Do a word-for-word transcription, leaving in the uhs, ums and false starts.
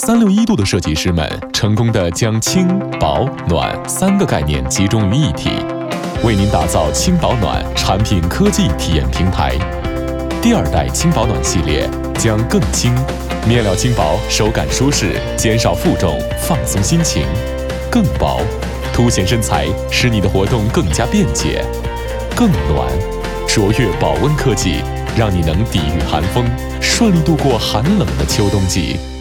三六一度的设计师们成功地将轻、保、暖三个概念集中于一体，为您打造轻保暖产品科技体验平台。第二代轻保暖系列将更轻，面料轻薄，手感舒适，减少负重，放松心情；更薄，凸显身材，使你的活动更加便捷；更暖，卓越保温科技，让你能抵御寒风，顺利度过寒冷的秋冬季。